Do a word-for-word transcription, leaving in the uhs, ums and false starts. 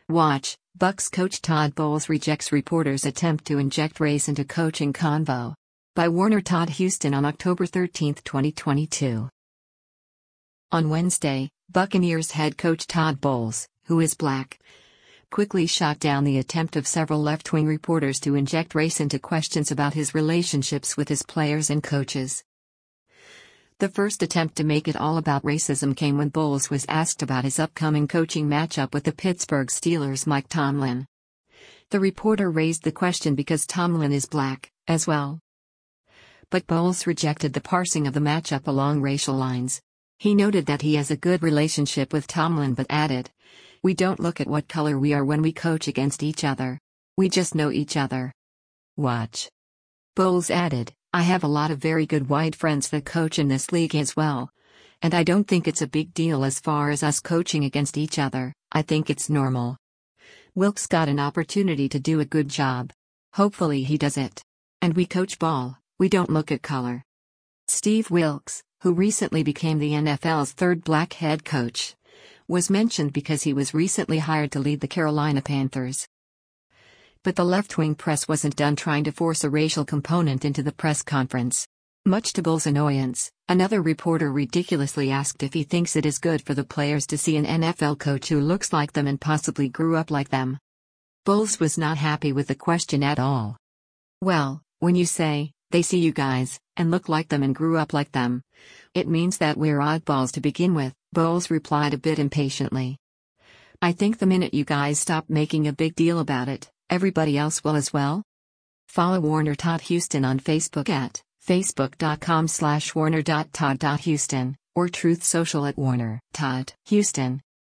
Watch, Bucks coach Todd Bowles rejects reporters' attempt to inject race into coaching convo. By Warner Todd Houston on October thirteenth, twenty twenty-two. On Wednesday, Buccaneers head coach Todd Bowles, who is black, quickly shot down the attempt of several left-wing reporters to inject race into questions about his relationships with his players and coaches. The first attempt to make it all about racism came when Bowles was asked about his upcoming coaching matchup with the Pittsburgh Steelers' Mike Tomlin. The reporter raised the question because Tomlin is black, as well. But Bowles rejected the parsing of the matchup along racial lines. He noted that he has a good relationship with Tomlin but added, "We don't look at what color we are when we coach against each other. We just know each other." Watch. Bowles added, "I have a lot of very good white friends that coach in this league as well. And I don't think it's a big deal as far as us coaching against each other. I think it's normal. Wilks got an opportunity to do a good job. Hopefully he does it. And we coach ball, we don't look at color." Steve Wilks, who recently became the N F L's third black head coach, was mentioned because he was recently hired to lead the Carolina Panthers. But the left-wing press wasn't done trying to force a racial component into the press conference. Much to Bowles' annoyance, another reporter ridiculously asked if he thinks it is good for the players to see an N F L coach who looks like them and possibly grew up like them. Bowles was not happy with the question at all. "Well, when you say, they see you guys, and look like them and grew up like them, it means that we're oddballs to begin with," Bowles replied a bit impatiently. "I think the minute you guys stop making a big deal about it, everybody else will as well." Follow Warner Todd Houston on Facebook at facebook.com slash warner.todd.houston or Truth Social at Warner Todd Houston.